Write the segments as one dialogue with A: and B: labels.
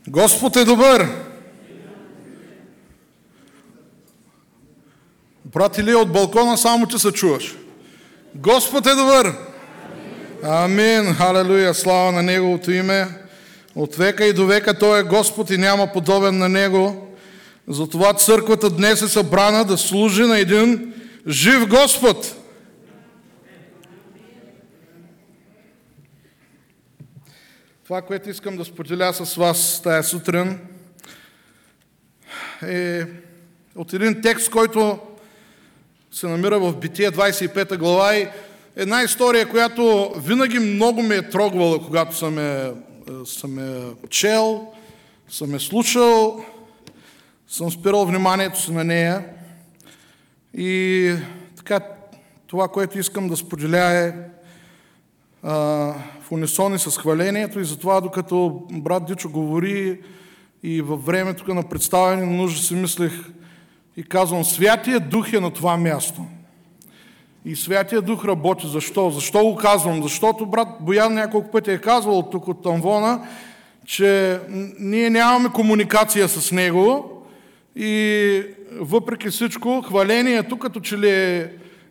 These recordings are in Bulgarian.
A: Господ е добър! Брат Илия, от балкона само ти се чуваш. Господ е добър! Амин! Халелуя! Слава на Неговото име! От века и до века Той е Господ и няма подобен на Него. Затова църквата днес е събрана да служи на един жив Господ. Това, което искам да споделя с вас тая сутрин, е от един текст, който се намира в Битие 25 глава и една история, която винаги много ме е трогвала, когато съм чел, съм слушал, съм спирал вниманието си на нея. И така, това, което искам да споделя е в унисони с хвалението, и затова, докато брат Дичо говори и във времето на представяне на нужда си мислех и казвам: Святия Дух е на това място. И Святия Дух работи. Защо? Защо го казвам? Защото брат Боян няколко пъти е казвал тук от тамвона, че ние нямаме комуникация с него и въпреки всичко хвалението като че ли е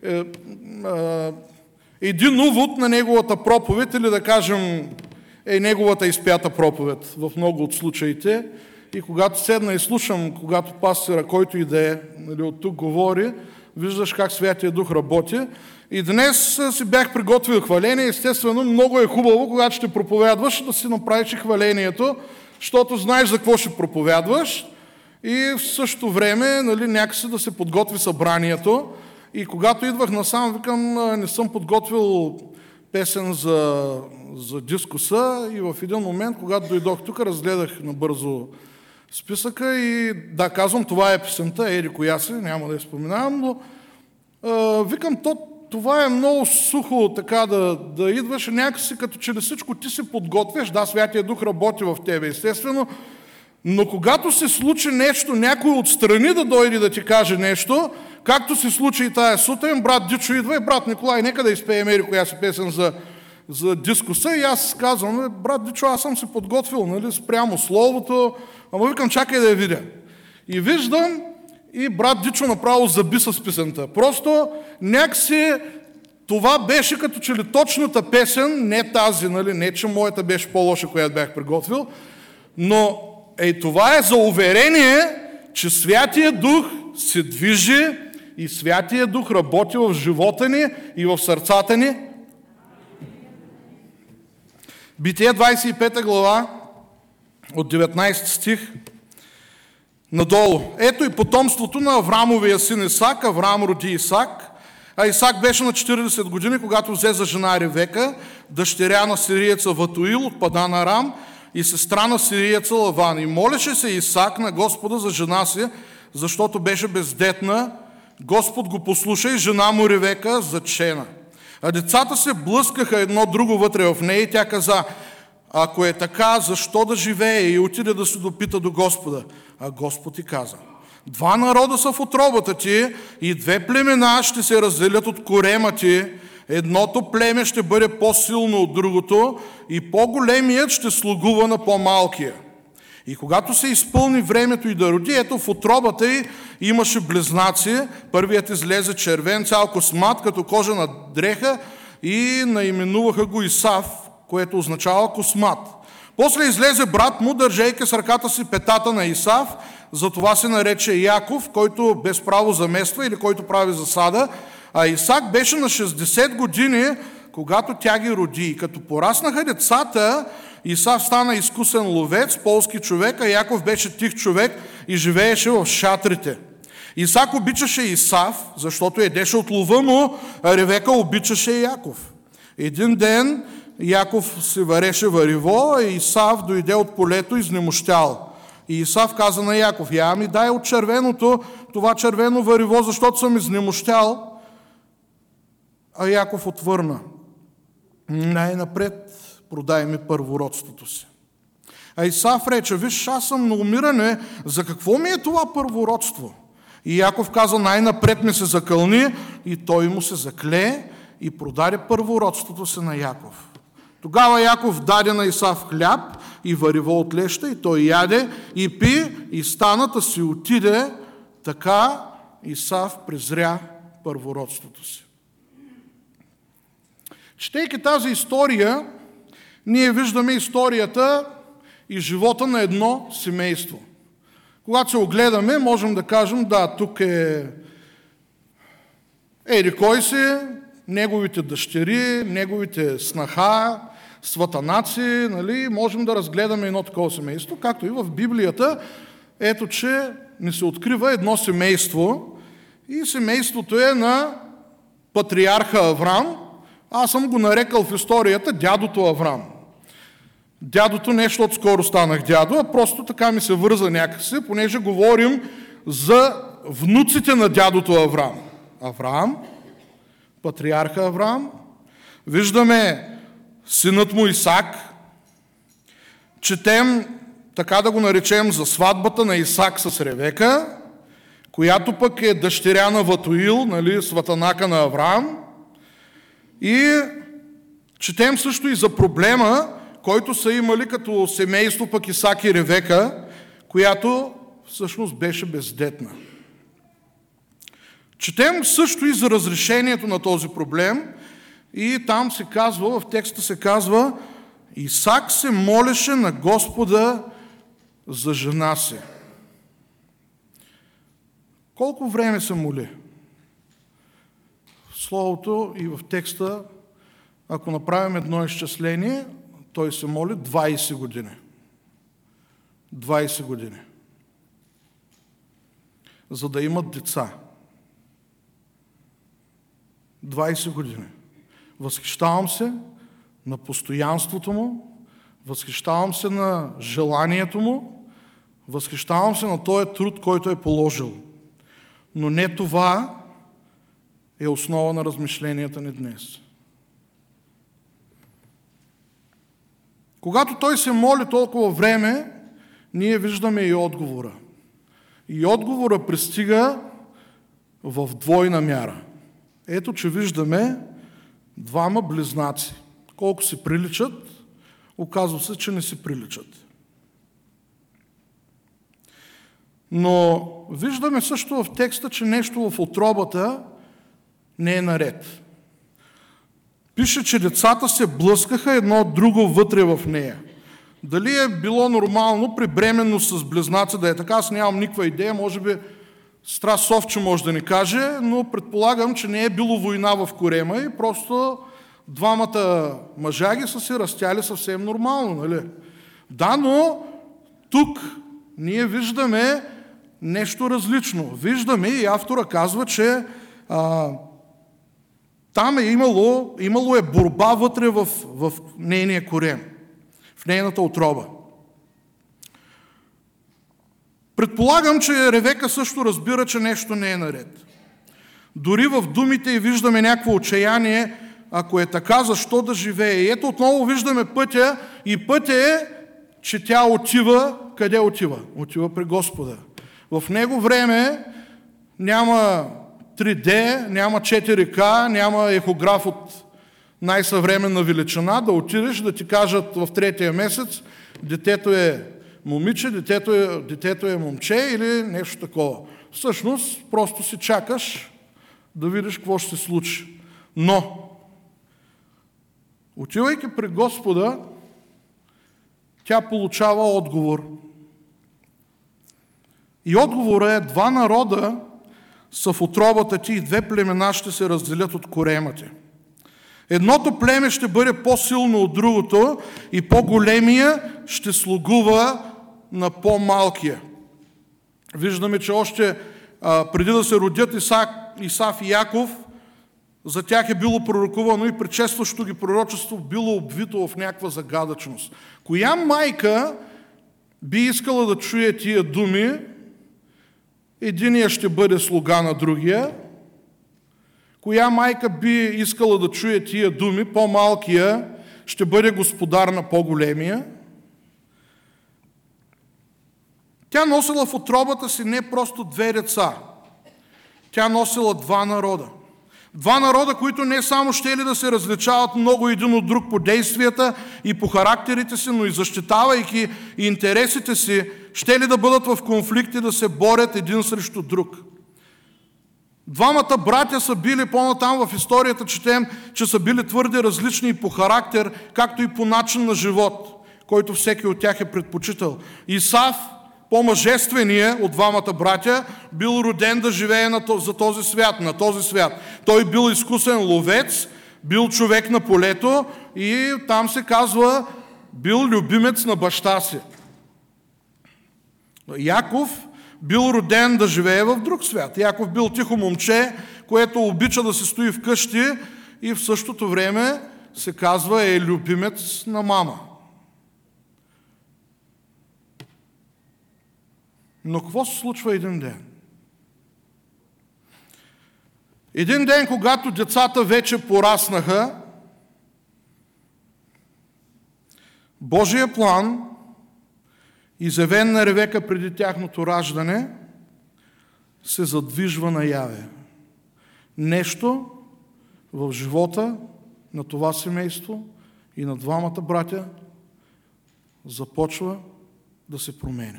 A: един увод на неговата проповед, или да кажем е неговата изпята проповед в много от случаите. И когато седна и слушам, когато пастора, който и да е, от тук говори, виждаш как Святия Дух работи. И днес си бях приготвил хваление. Естествено, много е хубаво, когато ще проповядваш, да си направиш и хвалението, защото знаеш за какво ще проповядваш и в същото време някакси да се подготви събранието. И когато идвах насам, викам, не съм подготвил песен за дискуса, и в един момент, когато дойдох тук, разгледах набързо списъка и да, казвам, това е песента, еди коя си, няма да я споменавам, но викам, това е много сухо така да идваш, някакси като че ли всичко ти се подготвяш. Да, Святия Дух работи в тебе, естествено, но когато се случи нещо, някой отстрани да дойде да ти каже нещо, както се случи и тая сутрин, брат Дичо идва и брат Николай, нека да изпеем ери коя си песен за дискуса, и аз казвам: брат Дичо, аз съм се подготвил, спрямо словото, ама викам, чакай да я видя. И виждам, и брат Дичо направо заби с песента. Просто някакси това беше като че ли точната песен, не тази, не че моята беше по-лоша, която бях приготвил, но това е за уверение, че Святия Дух се движи и Святия Дух работи в живота ни и в сърцата ни. Битие 25 глава от 19 стих надолу. Ето и потомството на Аврамовия син Исак. Авраам роди Исак, а Исак беше на 40 години, когато взе за жена Ревека, дъщеря на сириеца Ватуил от Падан Арам и сестра на сириеца Лаван. И молеше се Исак на Господа за жена си, защото беше бездетна. Господ го послуша и жена му Ревека зачена. А децата се блъскаха едно друго вътре в нея и тя каза: ако е така, защо да живее? И отиде да се допита до Господа. А Господ и каза: два народа са в утробата ти и две племена ще се разделят от корема ти. Едното племе ще бъде по-силно от другото и по-големият ще слугува на по-малкия. И когато се изпълни времето и да роди, ето в утробата й имаше близнаци. Първият излезе червен, цял космат, като кожена дреха, и наименуваха го Исав, което означава космат. После излезе брат му, държейки с ръката си петата на Исав, затова се нарече Яков, който без право замества или който прави засада. А Исак беше на 60 години, когато тя ги роди. И като пораснаха децата, Исав стана изкусен ловец, полски човек, а Яков беше тих човек и живееше в шатрите. Исак обичаше Исав, защото едеше от лова му, а Ревека обичаше Яков. Един ден Яков си вареше вариво, а Исав дойде от полето изнемощял. И Исав каза на Яков: я ми дай от червеното, това червено вариво, защото съм изнемощял. А Яков отвърна: най-напред продай ми първородството си. А Исав рече: виж, аз съм на умиране, за какво ми е това първородство? И Яков каза: най-напред ми се закълни, и той му се закле и продаде първородството си на Яков. Тогава Яков даде на Исав хляб и варево от леща, и той яде, и пи, и станата си отиде. Така Исав презря първородството си. Четейки тази история, ние виждаме историята и живота на едно семейство. Когато се огледаме, можем да кажем, да, тук е еди кой си, неговите дъщери, неговите снаха, сватанаци, нали? Можем да разгледаме едно такова семейство, както и в Библията. Ето, че ни се открива едно семейство и семейството е на патриарха Аврам. Аз съм го нарекал в историята дядото Аврам. Дядото не, защото скоро станах дядо, а просто така ми се върза някакси, понеже говорим за внуците на дядото Аврам. Авраам, патриарха Авраам, виждаме синът му Исак, четем, така да го наречем, за сватбата на Исак с Ревека, която пък е дъщеря на Ватуил, нали, сватанака на Авраам, и четем също и за проблема, който са имали като семейство пък Исак и Ревека, която всъщност беше бездетна. Четем също и за разрешението на този проблем и там се казва, в текста се казва, Исак се молеше на Господа за жена си. Колко време се моли? В словото и в текста, ако направим едно изчисление, той се моли 20 години. 20 години. За да имат деца. 20 години. Възхищавам се на постоянството му, възхищавам се на желанието му, възхищавам се на този труд, който е положил. Но не това е основа на размишленията ни днес. Когато той се моли толкова време, ние виждаме и отговора. И отговора пристига в двойна мяра. Ето, че виждаме двама близнаци. Колко си приличат, оказва се, че не си приличат. Но виждаме също в текста, че нещо в утробата не е наред. Пише, че децата се блъскаха едно от друго вътре в нея. Дали е било нормално при бременност с близнаци да е така, аз нямам никаква идея, може би Страс Совче може да ни каже, но предполагам, че не е било война в корема и просто двамата мъжаги са се растяли съвсем нормално, нали? Да, но тук ние виждаме нещо различно. Виждаме и автора казва, че там имало е борба вътре в нейния корем, в нейната утроба. Предполагам, че Ревека също разбира, че нещо не е наред. Дори в думите й виждаме някакво отчаяние, ако е така, защо да живее? И ето отново виждаме пътя и пътя е, че тя отива, къде отива? Отива при Господа. В него време няма 3D, няма 4K, няма ехограф от най-съвременна величина, да отидеш да ти кажат в 3-тия месец, детето е момиче, детето е момче или нещо такова. Всъщност, просто си чакаш да видиш какво ще се случи. Но, отивайки при Господа, тя получава отговор. И отговорът е: два народа са в утробата ти и две племена ще се разделят от корема ти. Едното племе ще бъде по-силно от другото и по-големия ще слугува на по-малкия. Виждаме, че още преди да се родят Исав и Яков, за тях е било пророкувано и предшестващото ги пророчество било обвито в някаква загадъчност. Коя майка би искала да чуе тия думи? Единия ще бъде слуга на другия. Коя майка би искала да чуе тия думи? По-малкия ще бъде господар на по-големия. Тя носила в утробата си не просто две деца. Тя носила два народа. Два народа, които не само щели да се различават много един от друг по действията и по характерите си, но и защитавайки интересите си, щели да бъдат в конфликт и да се борят един срещу друг. Двамата братя са били по-натам в историята, четем, че са били твърде различни и по характер, както и по начин на живот, който всеки от тях е предпочитал. Исав, по-мъжественият от двамата братя, бил роден да живее на този свят. Той бил изкусен ловец, бил човек на полето и там се казва, бил любимец на баща си. Яков бил роден да живее в друг свят. Яков бил тихо момче, което обича да се стои вкъщи и в същото време се казва е любимец на мама. Но какво се случва един ден? Един ден, когато децата вече пораснаха, Божия план, изявен на Ревека преди тяхното раждане, се задвижва наяве. Нещо в живота на това семейство и на двамата братя започва да се променя.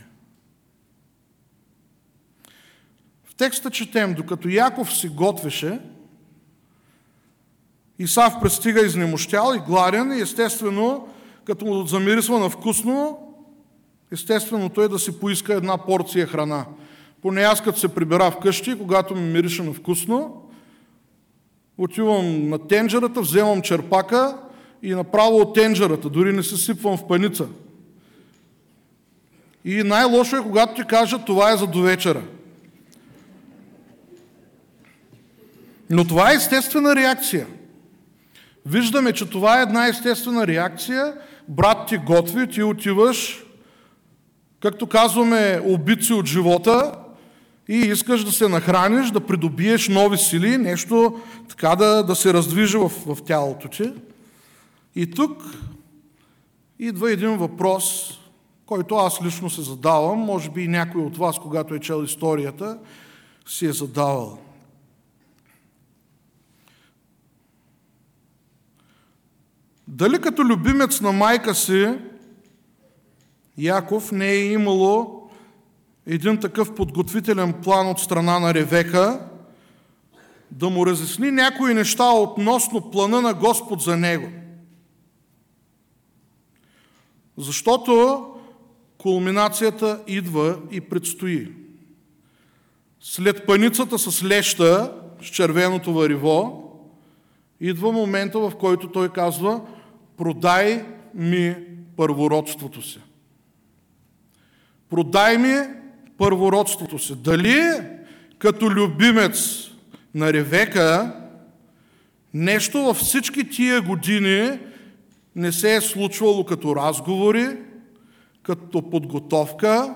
A: В текста четем, докато Яков се готвеше, Исав пристига изнемощял и гладен и естествено, като му замирисва на вкусно, естественото е да си поиска една порция храна. Поне аз като се прибера вкъщи, когато ми мирише на вкусно, отивам на тенджерата, вземам черпака и направо от тенджерата, дори не се сипвам в паница. И най-лошо е, когато ти кажат, това е за довечера. Но това е естествена реакция. Виждаме, че това е една естествена реакция. Брат ти готви, ти отиваш, както казваме, убит си от живота и искаш да се нахраниш, да придобиеш нови сили, нещо така да се раздвижи в тялото ти. И тук идва един въпрос, който аз лично се задавам, може би и някой от вас, когато е чел историята, си е задавал. Дали като любимец на майка си, Яков не е имало един такъв подготвителен план от страна на Ревека да му разясни някои неща относно плана на Господ за него. Защото кулминацията идва и предстои. След паницата с леща, с червеното вариво, идва момента, в който той казва: продай ми първородството си. Продай ми първородството си. Дали като любимец на Ревека нещо във всички тия години не се е случвало като разговори, като подготовка?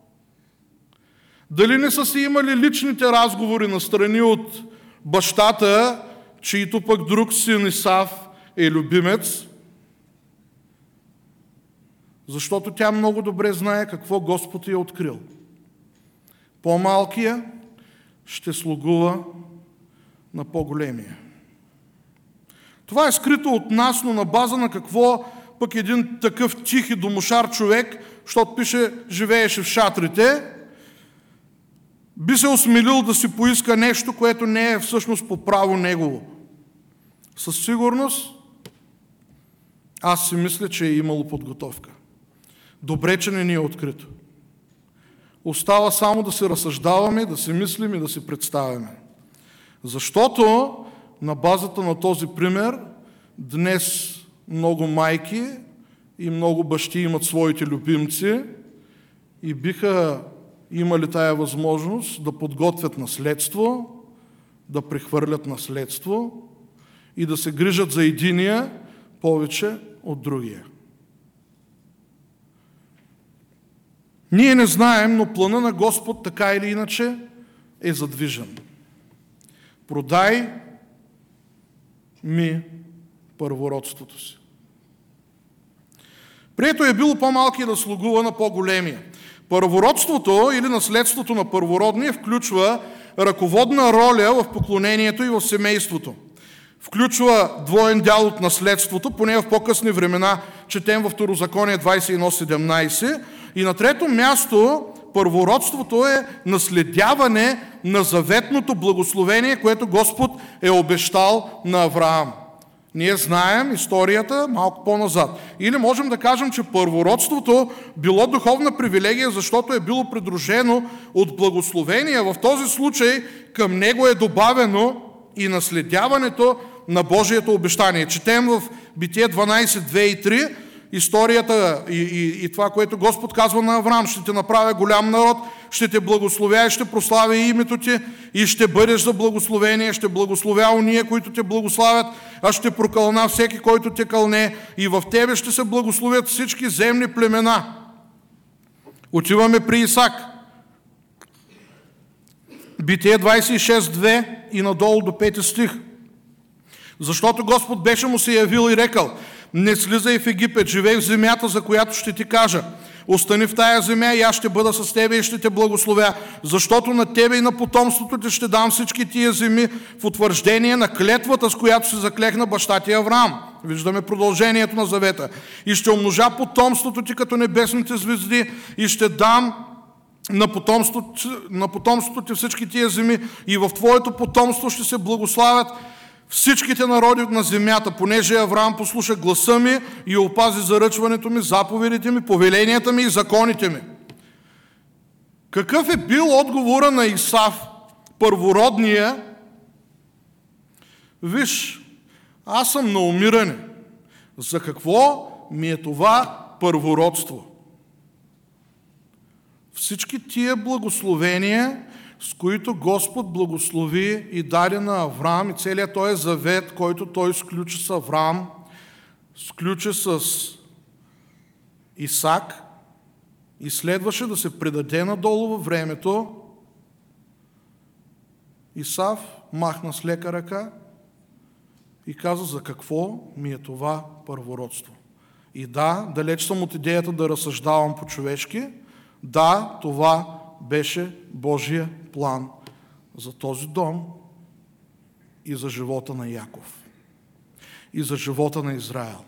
A: Дали не са си имали личните разговори настрани от бащата, чието пък друг син Исав е любимец? Защото тя много добре знае какво Господ е открил. По-малкия ще слугува на по-големия. Това е скрито от нас, но на база на какво пък един такъв тих и домошар човек, защото пише, живееше в шатрите, би се осмелил да си поиска нещо, което не е всъщност по право негово. Със сигурност аз си мисля, че е имало подготовка. Добре, че не ни е открито. Остава само да се разсъждаваме, да си мислим и да си представяме. Защото на базата на този пример днес много майки и много бащи имат своите любимци и биха имали тая възможност да подготвят наследство, да прехвърлят наследство и да се грижат за единия повече от другия. Ние не знаем, но плана на Господ така или иначе е задвижен. Продай ми първородството си. Прието е било по-малки да слугува на по-големия. Първородството или наследството на първородния включва ръководна роля в поклонението и в семейството. Включва двоен дял от наследството, поне в по-късни времена, четем във Второзаконие 21:17. И на трето място, първородството е наследяване на заветното благословение, което Господ е обещал на Авраам. Ние знаем историята малко по-назад. Или можем да кажем, че първородството било духовна привилегия, защото е било придружено от благословение. В този случай към него е добавено и наследяването на Божието обещание. Четем в Битие 12:2 и 3 историята и това, което Господ казва на Авраам: ще те направя голям народ, ще те благословя и ще прославя името ти и ще бъдеш за благословение, ще благословя уния, които те благославят, а ще прокълна всеки, който те кълне, и в тебе ще се благословят всички земни племена. Отиваме при Исак. Битие 26:2 и надолу до 5 стих. Защото Господ беше му се явил и рекал: не слизай в Египет, живей в земята, за която ще ти кажа. Остани в тая земя и аз ще бъда с тебе и ще те благословя, защото на тебе и на потомството ти ще дам всички тия земи в утвърждение на клетвата, с която се заклех на баща ти Авраам. Виждаме продължението на завета. И ще умножа потомството ти като небесните звезди и ще дам на потомството ти всички тия земи и в твоето потомство ще се благославят всичките народи на земята, понеже Авраам послуша гласа ми и опази заръчването ми, заповедите ми, повеленията ми и законите ми. Какъв е бил отговора на Исав, първородния? Виж, аз съм на умиране. За какво ми е това първородство? Всички тия благословения, с които Господ благослови и даде на Авраам, и целият този завет, който той сключи с Авраам, сключи с Исак и следваше да се предаде надолу във времето, Исав махна с лека ръка и каза: за какво ми е това първородство? И да, далеч съм от идеята да разсъждавам по-човешки. Да, това беше Божия план за този дом и за живота на Яков и за живота на Израел.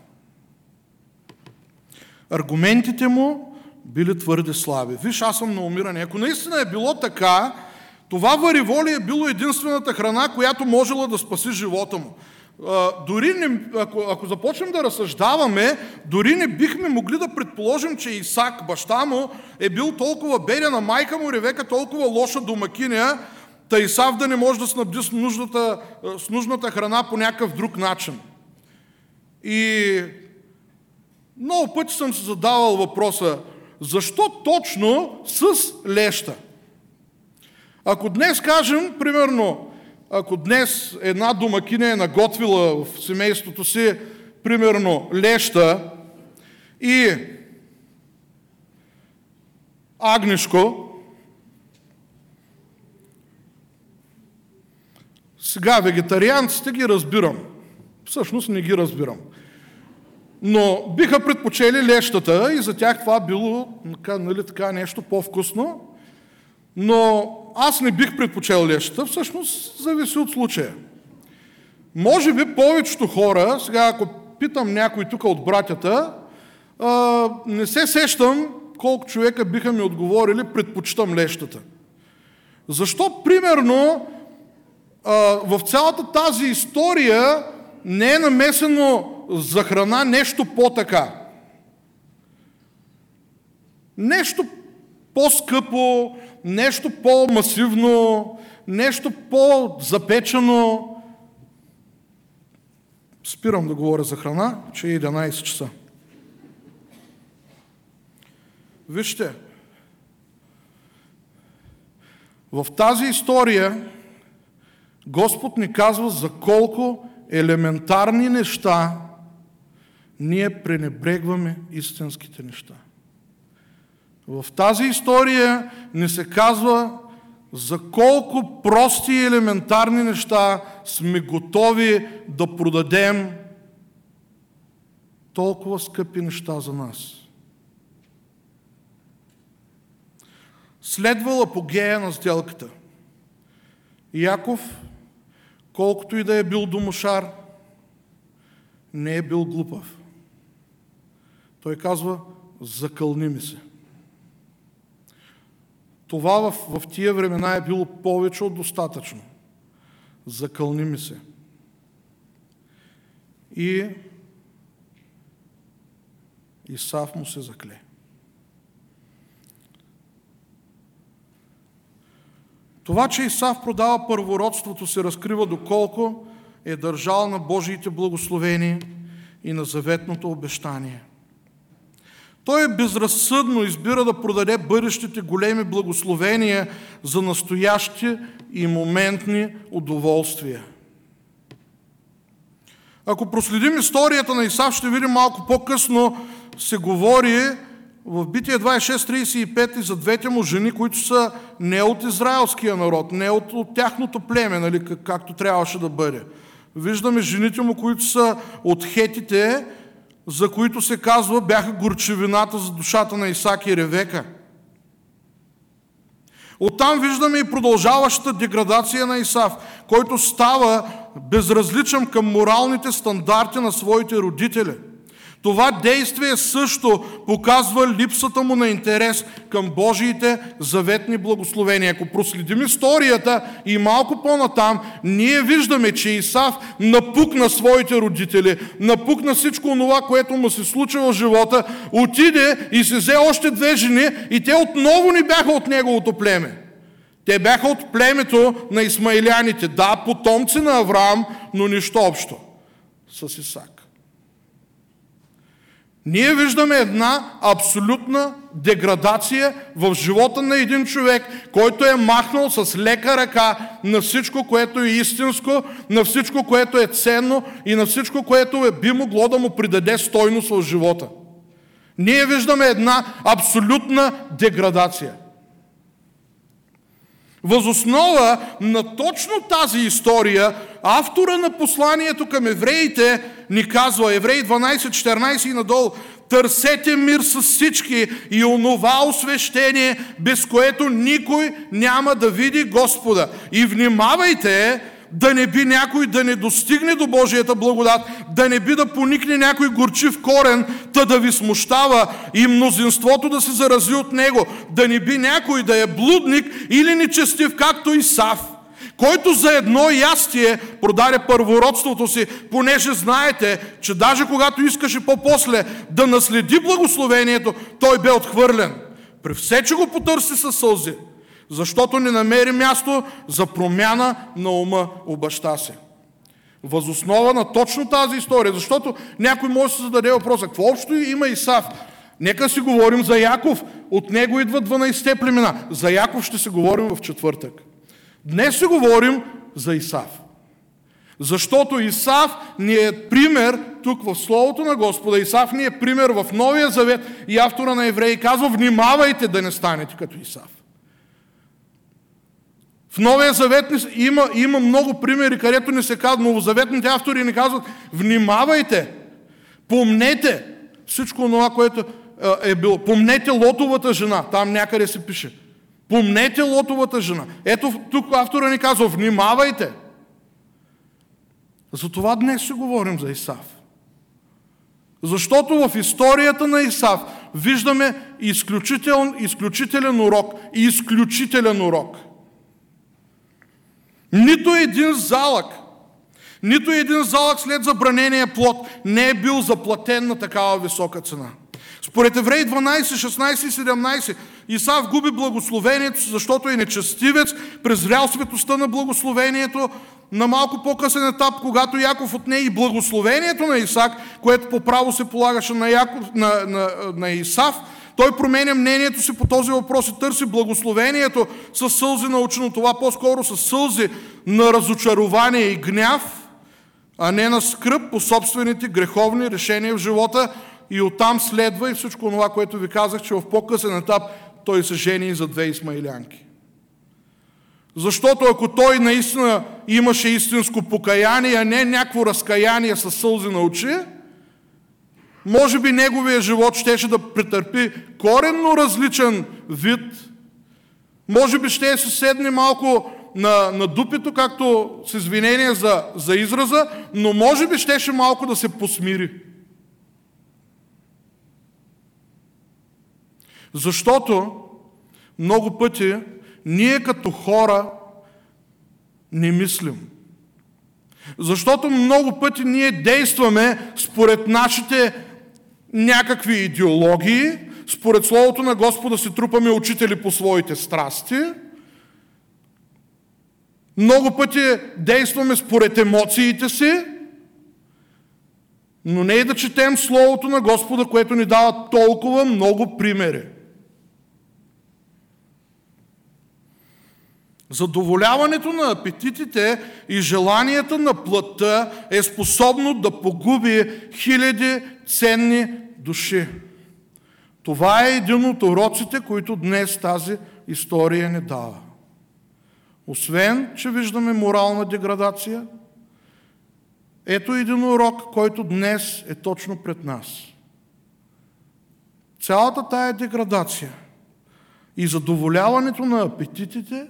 A: Аргументите му били твърде слаби. Виж, аз съм на умиране. Ако наистина е било така, това вариволи е било единствената храна, която можела да спаси живота му. Дори ако започнем да разсъждаваме, дори не бихме могли да предположим, че Исак, баща му, е бил толкова беден, а майка му Ревека толкова лоша домакиня, та Исав да не може да снабди с нужната храна по някакъв друг начин. И много пъти съм се задавал въпроса: защо точно с леща? Ако днес кажем, примерно, ако днес една домакиня е наготвила в семейството си, примерно, леща и агнешко, сега вегетарианците ги разбирам. Всъщност не ги разбирам. Но биха предпочели лещата и за тях това било, нали, така, нещо по-вкусно. Но аз не бих предпочел лещата, всъщност зависи от случая. Може би повечето хора, сега ако питам някой тук от братята, не се сещам колко човека биха ми отговорили: предпочитам лещата. Защо, примерно, в цялата тази история не е намесено за храна нещо по-така? Нещо по-скъпо, нещо по-масивно, нещо по-запечено. Спирам да говоря за храна, че е 11 часа. Вижте, в тази история Господ ни казва за колко елементарни неща ние пренебрегваме истинските неща. В тази история ни се казва за колко прости и елементарни неща сме готови да продадем толкова скъпи неща за нас. Следвал апогея на сделката. Яков, колкото и да е бил домошар, не е бил глупав. Той казва, закълни ми се. Това в тия времена е било повече от достатъчно. Закълни ми се. И Исав му се закле. Това, че Исав продава първородството, се разкрива доколко е държал на Божиите благословения и на заветното обещание. Той безразсъдно избира да продаде бъдещите големи благословения за настоящи и моментни удоволствия. Ако проследим историята на Исав, ще видим малко по-късно се говори в Битие 26:35 за двете му жени, които са не от израелския народ, не от тяхното племе, нали, както трябваше да бъде. Виждаме жените му, които са от хетите, за които се казва, бяха горчевината за душата на Исак и Ревека. Оттам виждаме и продължаващата деградация на Исав, който става безразличен към моралните стандарти на своите родители. Това действие също показва липсата му на интерес към Божиите заветни благословения. Ако проследим историята и малко по-натам, ние виждаме, че Исав напукна своите родители, напукна всичко това, което му се случи в живота, отиде и се взе още две жени и те отново не бяха от неговото племе. Те бяха от племето на исмаиляните. Да, потомци на Авраам, но нищо общо с Исак. Ние виждаме една абсолютна деградация в живота на един човек, който е махнал с лека ръка на всичко, което е истинско, на всичко, което е ценно и на всичко, което би могло да му придаде стойност в живота. Ние виждаме една абсолютна деградация. Въз основа на точно тази история, автора на посланието към евреите ни казва, Евреи 12:14 и надолу, търсете мир с всички и онова освещение, без което никой няма да види Господа. И внимавайте да не би някой да не достигне до Божията благодат, да не би да поникне някой горчив корен, та да ви смущава и мнозинството да се зарази от него, да не би някой да е блудник или нечестив, както Исав, който за едно ястие продаде първородството си, понеже знаете, че даже когато искаше по-после да наследи благословението, той бе отхвърлен. При все, че го потърси със сълзи, защото не намери място за промяна на ума у баща си. Въз основа на точно тази история, защото някой може да се зададе въпроса, какво общо има Исав? Нека си говорим за Яков, от него идват 12 племена. За Яков ще се говорим в четвъртък. Днес си говорим за Исав. Защото Исав ни е пример тук в Словото на Господа. Исав ни е пример в Новия Завет и автора на Евреи казва, внимавайте да не станете като Исав. В Новия Завет има много примери, където ни се казва, новозаветните автори ни казват, внимавайте, помнете всичко това, което е било. Помнете Лотовата жена, там някъде се пише. Помнете Лотовата жена. Ето тук автора ни казва, внимавайте. Затова днес ще говорим за Исав. Защото в историята на Исав виждаме изключителен урок и изключителен урок. Нито един залък след забранения плод не е бил заплатен на такава висока цена. Според Евреи 12, 16 и 17 Исав губи благословението си, защото е нечестивец, презрял светостта на благословението. На малко по-късен етап, когато Яков отне и благословението на Исак, което по право се полагаше на Исав, той променя мнението си по този въпрос и търси благословението с сълзи научено, това по-скоро с сълзи на разочарование и гняв, а не на скръб по собствените греховни решения в живота. И оттам следва и всичко това, което ви казах, че в по-късен етап той се жени за две исмаилянки. Защото ако той наистина имаше истинско покаяние, а не някакво разкаяние с сълзи на очи, може би неговия живот щеше да претърпи коренно различен вид, може би ще се седне малко на дупето, както с извинение за израза, но може би щеше малко да се посмири. Защото много пъти ние като хора не мислим. Защото много пъти ние действаме според нашите някакви идеологии, според Словото на Господа се трупаме учители по своите страсти. Много пъти действаме според емоциите си, но не и да четем Словото на Господа, което ни дава толкова много примери. Задоволяването на апетитите и желанията на плътта е способно да погуби хиляди ценни души. Това е един от уроците, които днес тази история ни дава. Освен, че виждаме морална деградация, ето един урок, който днес е точно пред нас. Цялата тая деградация и задоволяването на апетитите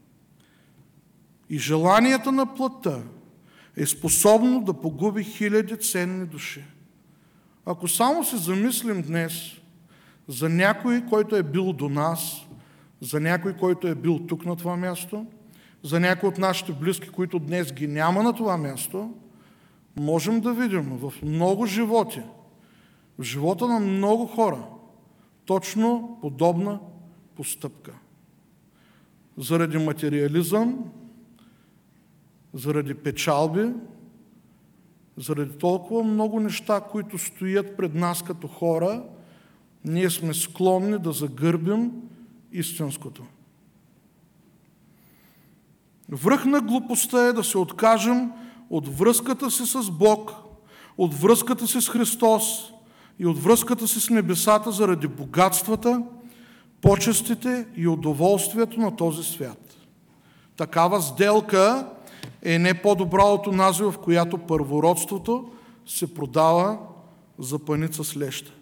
A: и желанията на плътта е способно да погуби хиляди ценни души. Ако само се замислим днес за някой, който е бил до нас, за някой, който е бил тук на това място, за някой от нашите близки, които днес ги няма на това място, можем да видим в много животи, в живота на много хора, точно подобна постъпка. Заради материализъм, заради печалби, заради толкова много неща, които стоят пред нас като хора, ние сме склонни да загърбим истинското. Връх на глупостта е да се откажем от връзката си с Бог, от връзката си с Христос и от връзката си с небесата заради богатствата, почестите и удоволствието на този свят. Такава сделка е не по-добра от онази, в която първородството се продава за паница с леща.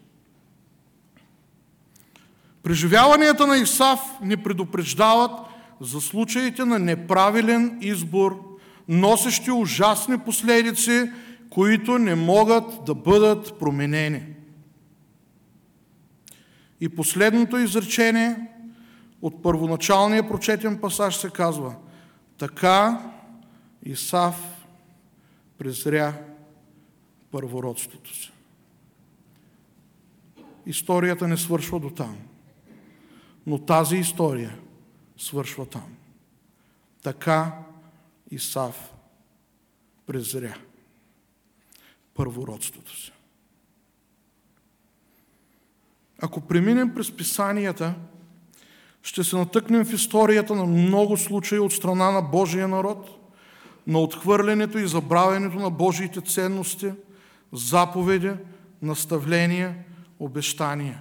A: Преживяванията на Исав ни предупреждават за случаите на неправилен избор, носещи ужасни последици, които не могат да бъдат променени. И последното изречение от първоначалния прочетен пасаж се казва: така Исав презря първородството си. Историята не свършва до там, но тази история свършва там. Така Исав презря първородството си. Ако преминем през писанията, ще се натъкнем в историята на много случаи от страна на Божия народ, на отхвърлянето и забравянето на Божиите ценности, заповеди, наставления, обещания.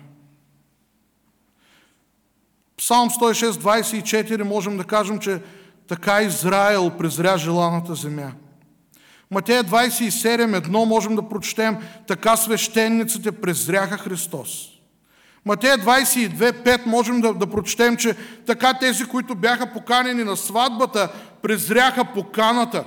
A: Псалм 106, 24 можем да кажем, че така Израел презря желаната земя. Матея 27.1 можем да прочетем: така свещениците презряха Христос. Матея 22.5 можем да прочетем, че така тези, които бяха поканени на сватбата, презряха поканата.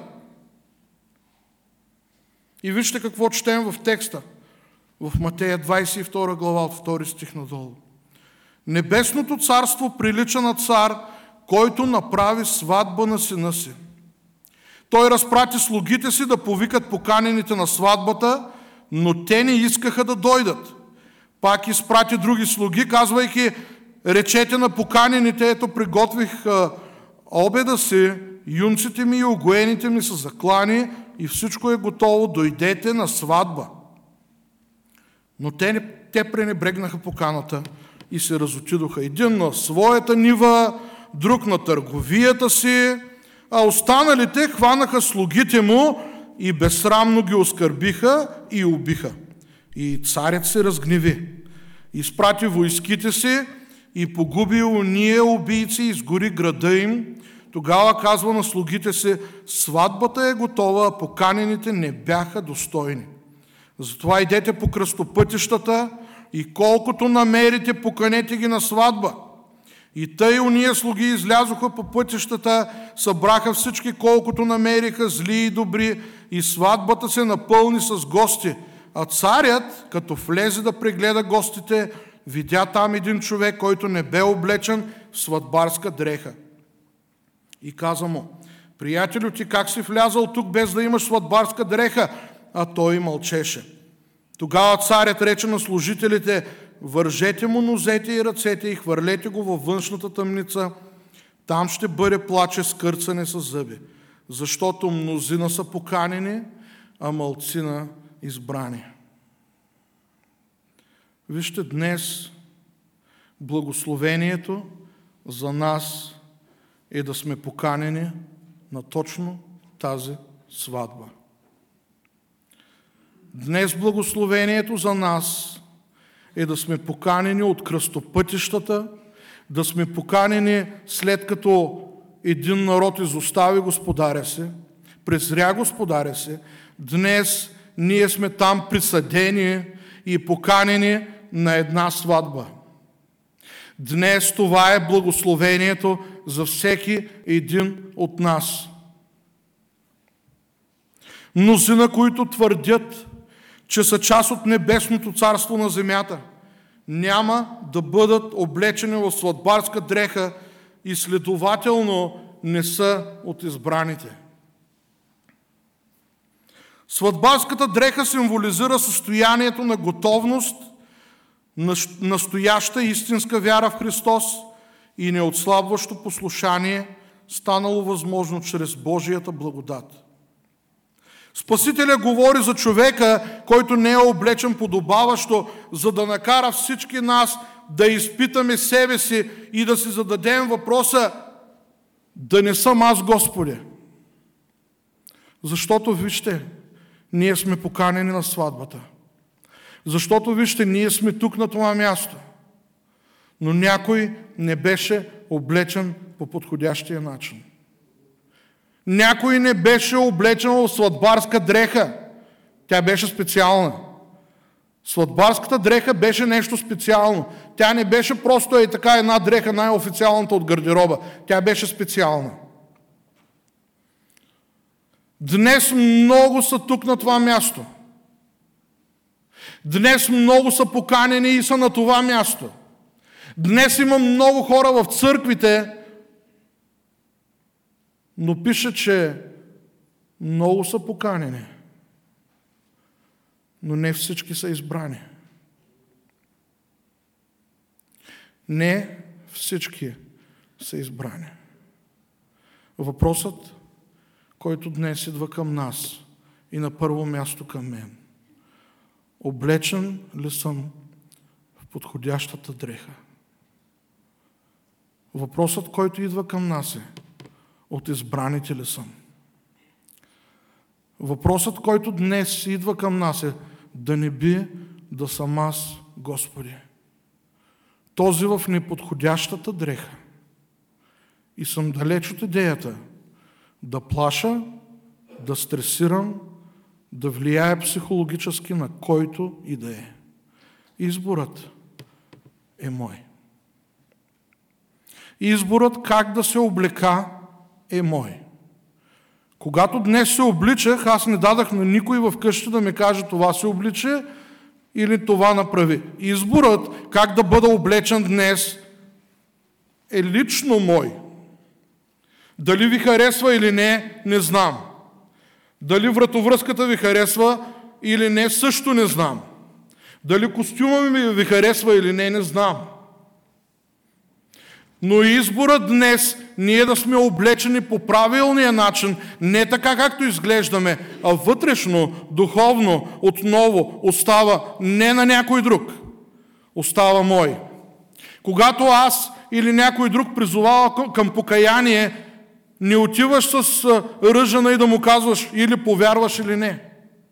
A: И вижте какво четем в текста. В Матея 22 глава от 2 стих надолу. Небесното царство прилича на цар, който направи сватба на сина си. Той разпрати слугите си да повикат поканените на сватбата, но те не искаха да дойдат. Пак изпрати други слуги, казвайки: речете на поканените: ето приготвих обеда си, юнците ми и огоените ми са заклани и всичко е готово, дойдете на сватба. Но те пренебрегнаха поканата и се разотидоха. Един на своята нива, друг на търговията си, а останалите хванаха слугите му и безсрамно ги оскърбиха и убиха. И царят се разгневи, изпрати войските си и погуби уния убийци, изгори града им. Тогава казва на слугите си: сватбата е готова, а поканените не бяха достойни. Затова идете по кръстопътищата и колкото намерите, поканете ги на сватба. И тъй уния слуги излязоха по пътищата, събраха всички, колкото намериха, зли и добри, и сватбата се напълни с гости. А царят, като влезе да прегледа гостите, видя там един човек, който не бе облечен в сватбарска дреха. И каза му: приятелю, ти как си влязал тук без да имаш сватбарска дреха? А той мълчеше. Тогава царят рече на служителите: вържете му нозете и ръцете и хвърлете го във външната тъмница. Там ще бъде плаче с кърцане с зъби, защото мнозина са поканени, а малцина избрани. Вижте, днес благословението за нас е да сме поканени на точно тази сватба. Днес благословението за нас е да сме поканени от кръстопътищата, да сме поканени след като един народ изостави Господаря си, презря Господаря си. Днес ние сме там присъдени и поканени на една сватба. Днес това е благословението за всеки един от нас. Мнозина, които твърдят, че са част от небесното царство на земята, няма да бъдат облечени в сватбарска дреха и следователно не са от избраните. Сватбарската дреха символизира състоянието на готовност, настояща истинска вяра в Христос и неотслабващо послушание, станало възможно чрез Божията благодат. Спасителя говори за човека, който не е облечен подобаващо, за да накара всички нас да изпитаме себе си и да си зададем въпроса: да не съм аз, Господи. Защото, вижте, ние сме поканени на сватбата. Защото, вижте, ние сме тук на това място. Но някой не беше облечен по подходящия начин. Някой не беше облечен в сватбарска дреха. Тя беше специална. Сватбарската дреха беше нещо специално. Тя не беше просто така една дреха, най-официалната от гардероба. Тя беше специална. Днес много са тук на това място. Днес много са поканени и са на това място. Днес има много хора в църквите, но пише, че много са поканени, но не всички са избрани. Не всички са избрани. Въпросът, който днес идва към нас и на първо място към мен: облечен ли съм в подходящата дреха? Въпросът, който идва към нас е: от избраните ли съм? Въпросът, който днес идва към нас е: да не би да съм аз, Господи, този в неподходящата дреха. И съм далеч от идеята да плаша, да стресирам, да влияе психологически на който и да е. Изборът е мой. Изборът как да се облека е мой. Когато днес се обличах, аз не дадах на никой в къща да ми каже: това се облича или това направи. Изборът как да бъда облечен днес е лично мой. Дали ви харесва или не, не знам. Дали вратовръзката ви харесва или не, също не знам. Дали костюма ми ви харесва или не, не знам. Но изборът днес ние да сме облечени по правилния начин, не така както изглеждаме, а вътрешно, духовно, отново остава не на някой друг, остава мой. Когато аз или някой друг призовава към покаяние, не отиваш с ръжена и да му казваш или повярваш или не.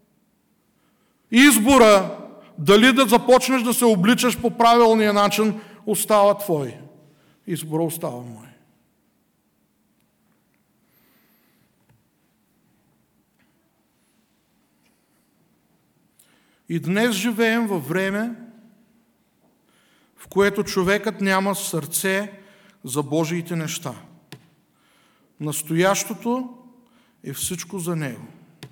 A: Избора дали да започнеш да се обличаш по правилния начин остава твой. Избора остава мой. И днес живеем във време, в което човекът няма сърце за Божиите неща. Настоящото е всичко за Него.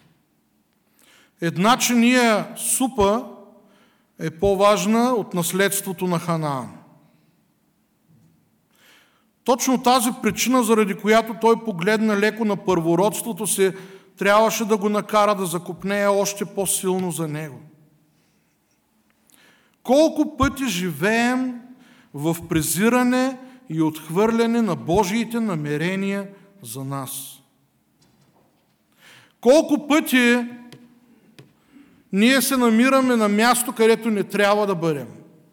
A: Една чиния супа е по-важна от наследството на Ханаан. Точно тази причина, заради която той погледна леко на първородството си, трябваше да го накара да закопнее още по-силно за него. Колко пъти живеем в презиране и отхвърляне на Божиите намерения за нас? Колко пъти ние се намираме на място, където не трябва да бъдем?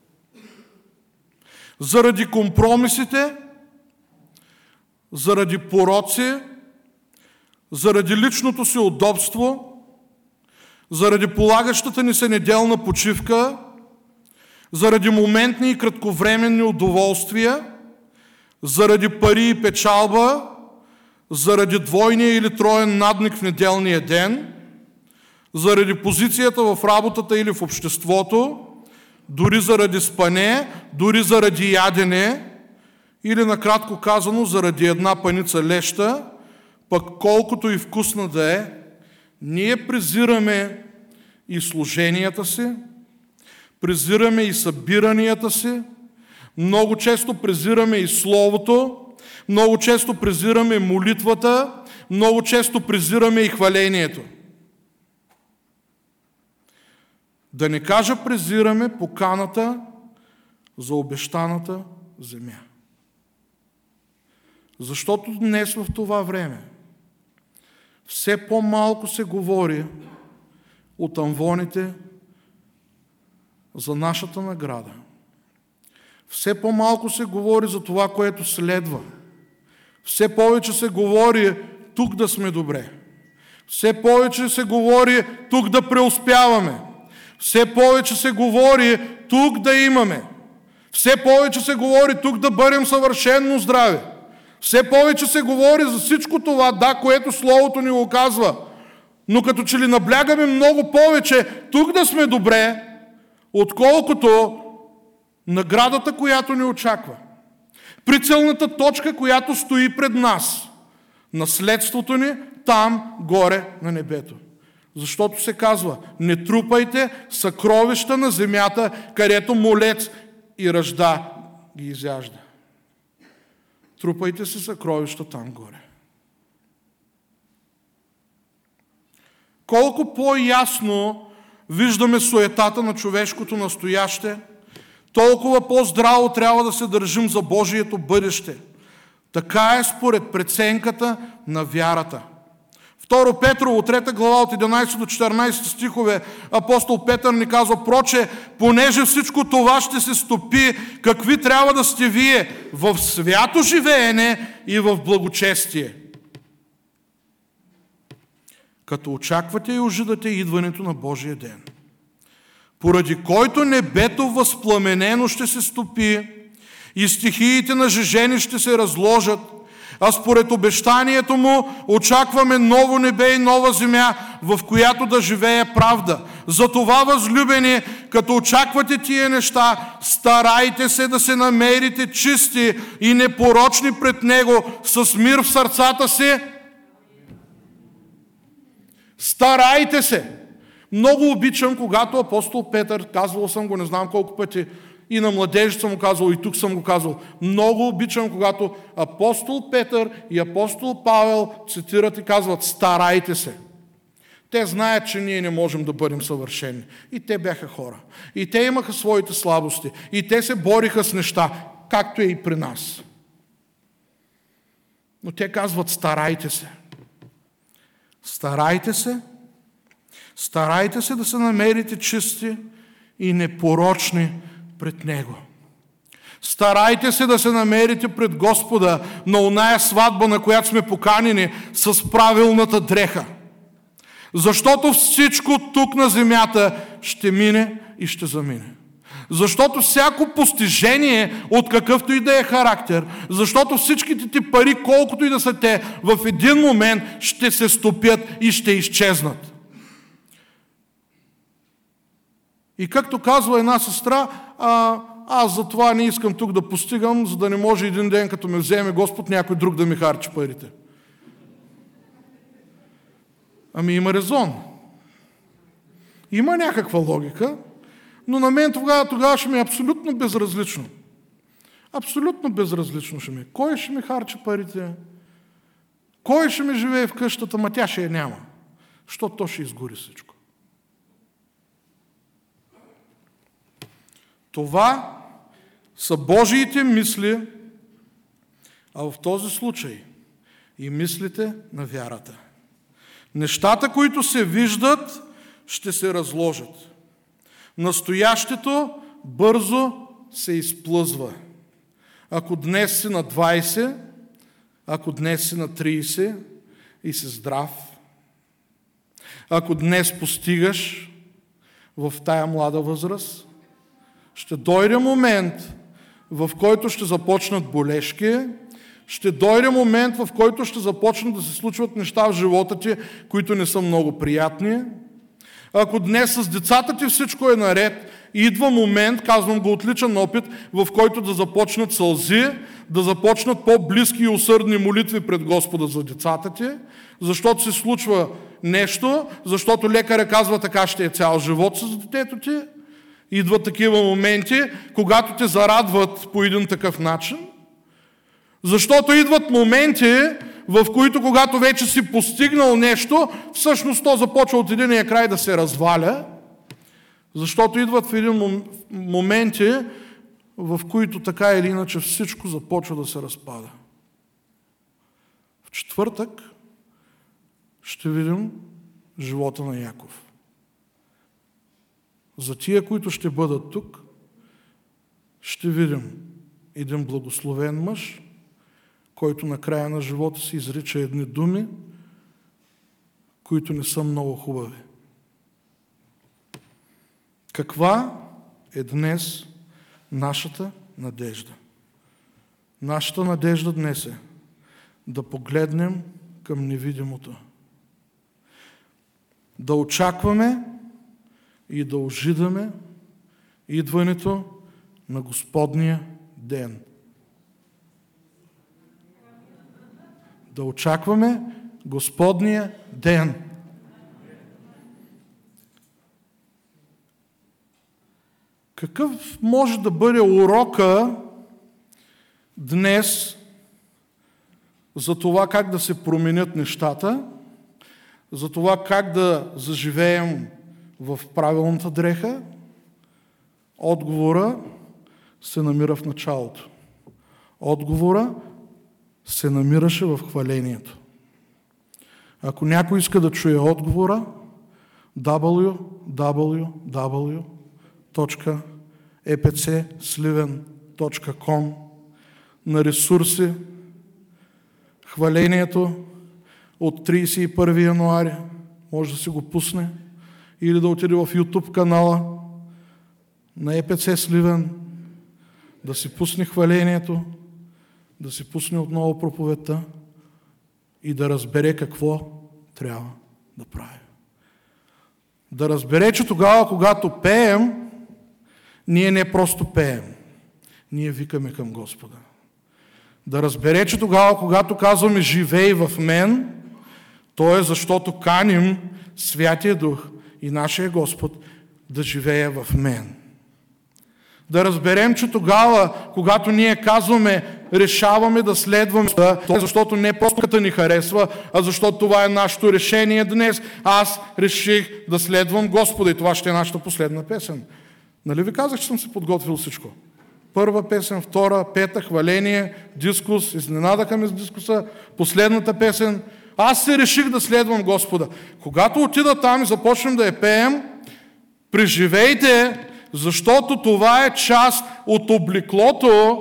A: Заради компромисите, заради пороци, заради личното си удобство, заради полагащата ни се неделна почивка, заради моментни и кратковременни удоволствия, заради пари и печалба, заради двойния или троен надник в неделния ден, заради позицията в работата или в обществото, дори заради спане, дори заради ядене, или накратко казано, заради една паница леща, пък колкото и вкусна да е, ние презираме и служенията си, презираме и събиранията си, много често презираме и Словото, много често презираме молитвата, много често презираме и хвалението. Да не кажа презираме поканата за обещаната земя. Защото днес в това време все по-малко се говори от амвоните за нашата награда. Все по-малко се говори за това, което следва. Все повече се говори тук да сме добре. Все повече се говори тук да преуспяваме. Все повече се говори тук да имаме. Все повече се говори тук да бъдем съвършено здрави. Все повече се говори за всичко това, да, което Словото ни го казва. Но като че ли наблягаме много повече тук да сме добре, отколкото наградата, която ни очаква. Прицелната точка, която стои пред нас. Наследството ни там, горе на небето. Защото се казва, не трупайте съкровища на земята, където молец и ръжда ги изяжда. Трупайте се съкровища там горе. Колко по-ясно виждаме суетата на човешкото настояще, толкова по-здраво трябва да се държим за Божието бъдеще. Така е според преценката на вярата. 2 Петрово, 3 глава от 11 до 14 стихове, апостол Петър ни казва: проче, понеже всичко това ще се стопи, какви трябва да сте вие в свято живеене и в благочестие, като очаквате и ожидате идването на Божия ден, поради който небето възпламенено ще се стопи и стихиите нажежени ще се разложат, а според обещанието му очакваме ново небе и нова земя, в която да живее правда. Затова, възлюбени, като очаквате тия неща, старайте се да се намерите чисти и непорочни пред Него с мир в сърцата си. Старайте се! Много обичам, когато апостол Петър, казвал съм го не знам колко пъти, и на младежи съм го казвал, и тук съм го казвал. Много обичам, когато апостол Петър и апостол Павел цитират и казват: старайте се. Те знаят, че ние не можем да бъдем съвършени. И те бяха хора. И те имаха своите слабости. И те се бориха с неща, както е и при нас. Но те казват: старайте се. Старайте се. Старайте се да се намерите чисти и непорочни пред Него. Старайте се да се намерите пред Господа на оная сватба, на която сме поканени, с правилната дреха. Защото всичко тук на земята ще мине и ще замине. Защото всяко постижение, от какъвто и да е характер, защото всичките ти пари, колкото и да са те, в един момент ще се стопят и ще изчезнат. И както казва една сестра, аз за това не искам тук да постигам, за да не може един ден, като ме вземе Господ, някой друг да ми харчи парите. Ами има резон. Има някаква логика, но на мен тогава ще ми е абсолютно безразлично. Абсолютно безразлично ще ми е. Кой ще ми харчи парите? Кой ще ми живее в къщата? Ма тя ще я няма. Защото то ще изгори всичко. Това са Божиите мисли, а в този случай и мислите на вярата. Нещата, които се виждат, ще се разложат. Настоящето бързо се изплъзва. Ако днес си на 20, ако днес си на 30 и си здрав, ако днес постигаш в тая млада възраст, ще дойде момент, в който ще започнат болешки, ще дойде момент, в който ще започнат да се случват неща в живота ти, които не са много приятни. Ако днес с децата ти всичко е наред, идва момент, казвам го от личен опит, в който да започнат сълзи, да започнат по-близки и усърдни молитви пред Господа за децата ти, защото се случва нещо, защото лекаря казва така ще е цял живот с детето ти. Идват такива моменти, когато те зарадват по един такъв начин. Защото идват моменти, в които когато вече си постигнал нещо, всъщност то започва от единия край да се разваля. Защото идват в един моменти, в които така или иначе всичко започва да се разпада. В четвъртък ще видим живота на Яков. За тия, които ще бъдат тук, ще видим един благословен мъж, който на края на живота си изрича едни думи, които не са много хубави. Каква е днес нашата надежда? Нашата надежда днес е да погледнем към невидимото. Да очакваме и да ожидаме идването на Господния ден. Да очакваме Господния ден. Какъв може да бъде урока днес за това как да се променят нещата, за това как да заживеем в правилната дреха? Отговора се намира в началото. Отговора се намираше в хвалението. Ако някой иска да чуе отговора, www.epcsliven.com на ресурси хвалението от 31 януари, може да си го пусне, или да отиде в YouTube канала на ЕПЦ Сливен, да си пусне хвалението, да си пусне отново проповедта и да разбере какво трябва да прави. Да разбере, че тогава, когато пеем, ние не просто пеем, ние викаме към Господа. Да разбере, че тогава, когато казваме живей в мен, то е защото каним Святия Дух и нашия Господ да живее в мен. Да разберем, че тогава, когато ние казваме, решаваме да следваме, то е защото не просто като ни харесва, а защото това е нашето решение днес. Аз реших да следвам Господа и това ще е нашата последна песен. Нали ви казах, че съм си подготвил всичко? Първа песен, втора, пета, хваление, дискус, изненадаха ме с дискуса, последната песен. Аз се реших да следвам Господа. Когато отида там и започнем да я пеем, преживейте, защото това е част от облеклото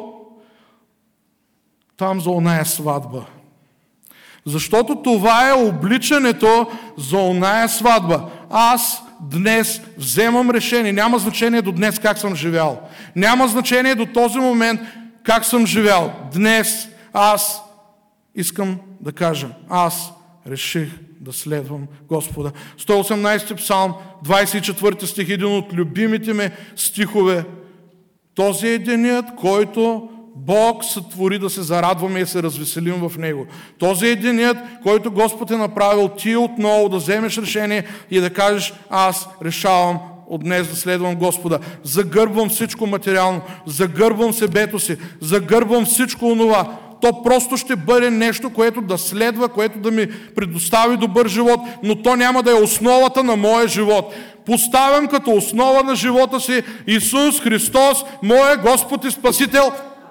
A: там за оная сватба. Защото това е обличането за оная сватба. Аз днес вземам решение. Няма значение до днес как съм живял. Няма значение до този момент как съм живял. Днес аз искам да кажа, аз реших да следвам Господа. 118 псалм, 24 стих, един от любимите ми стихове. Този е денят, който Бог сътвори да се зарадваме и се развеселим в него. Този е денят, който Господ е направил ти отново да вземеш решение и да кажеш: аз решавам от днес да следвам Господа. Загърбвам всичко материално, загърбвам себето си, загърбвам всичко онова. То просто ще бъде нещо, което да следва, което да ми предостави добър живот, но то няма да е основата на моя живот. Поставям като основа на живота си Исус Христос, моя Господ и Спасител.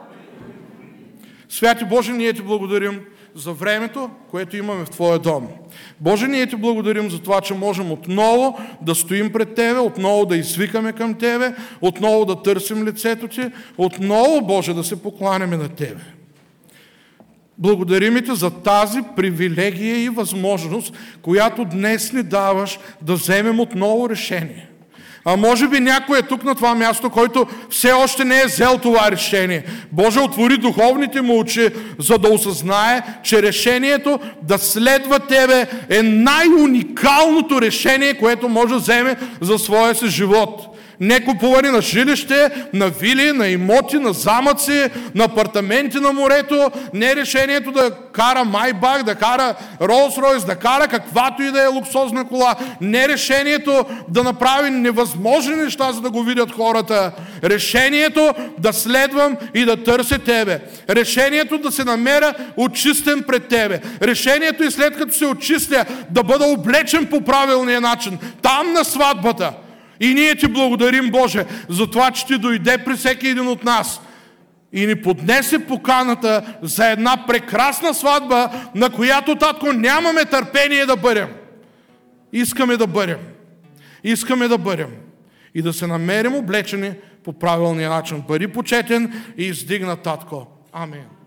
A: Святи Боже, ние Ти благодарим за времето, което имаме в Твоя дом. Боже, ние Ти благодарим за това, че можем отново да стоим пред Тебе, отново да извикаме към Тебе, отново да търсим лицето Ти, отново, Боже, да се покланяме на Тебе. Благодарим Ти за тази привилегия и възможност, която днес ни даваш да вземем отново решение. А може би някой е тук на това място, който все още не е взел това решение. Боже, отвори духовните му очи, за да осъзнае, че решението да следва Тебе е най-уникалното решение, което може да вземе за своя си живот. Не купуване на жилище, на вили, на имоти, на замъци, на апартаменти на морето, не решението да кара Майбах, да кара Ролс-Ройс, да кара каквато и да е луксозна кола, не решението да направи невъзможни неща, за да го видят хората, решението да следвам и да търся Тебе, решението да се намеря очистен пред Тебе, решението и след като се очистя да бъда облечен по правилния начин, там на сватбата. И ние Ти благодарим, Боже, за това, че Ти дойде при всеки един от нас и ни поднесе поканата за една прекрасна сватба, на която, Татко, нямаме търпение да бъдем. Искаме да бъдем. Искаме да бъдем. И да се намерим облечени по правилния начин. Бъди почетен и издигнат, Татко. Амин.